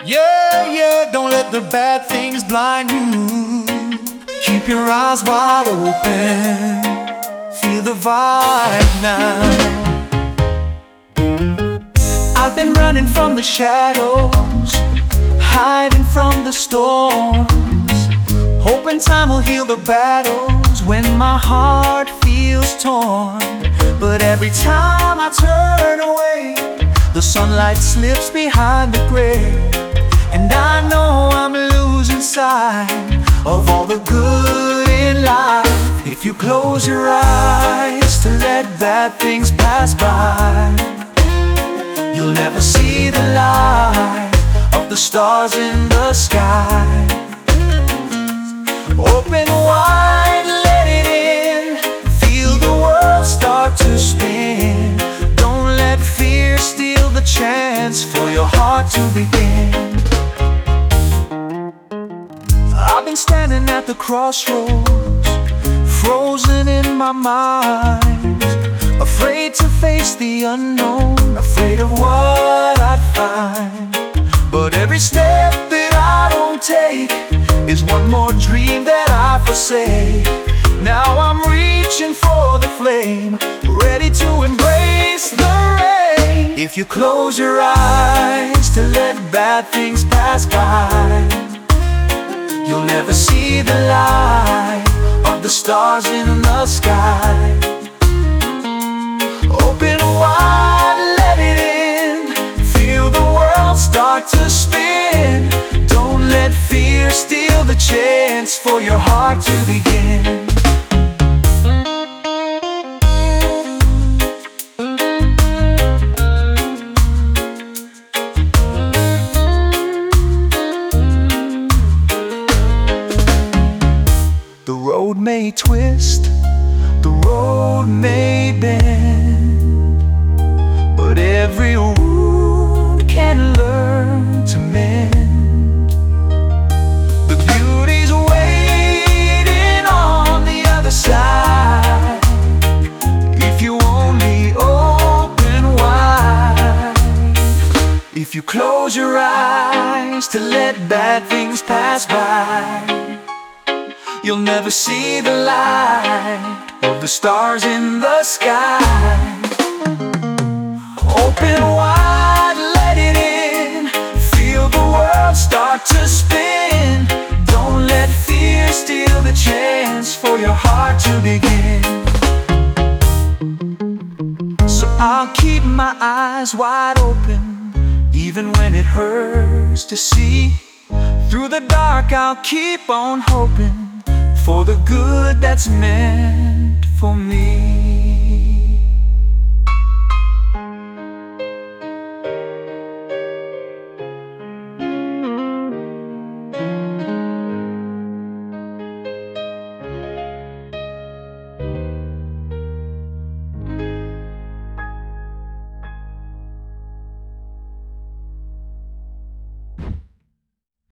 Yeah, yeah, don't let the bad things blind you. Keep your eyes wide open. Feel the vibe now. I've been running from the shadows, hiding from the storms, hoping time will heal the battles when my heart feels torn. But every time I turn away, the sunlight slips behind the gray, and I know I'm losing sight of all the good in life. If you close your eyes to let bad things pass by, you'll never see the light of the stars in the sky. Open wide, let it in. Feel the world start to spin. Don't let fear steal the chance for your heart to begin. I've been standing at the crossroads, frozen in my mind, afraid to face the unknown, afraid of what I'd find. But every step that I don't take is one more dream that I forsake. Now I'm reaching for the flame, ready to embrace the rain. If you close your eyes to let bad things pass by, you'll never see the light of the stars in the sky. Open wide, let it in. Feel the world start to spin. Don't let fear steal the chance for your heart to begin. The road may twist, the road may bend, but every wound can learn to mend. The beauty's waiting on the other side, if you only open wide. If you close your eyes to let bad things pass by, you'll never see the light of the stars in the sky. Open wide, let it in. Feel the world start to spin. Don't let fear steal the chance for your heart to begin. So I'll keep my eyes wide open, even when it hurts to see. Through the dark I'll keep on hoping for the good that's meant for me.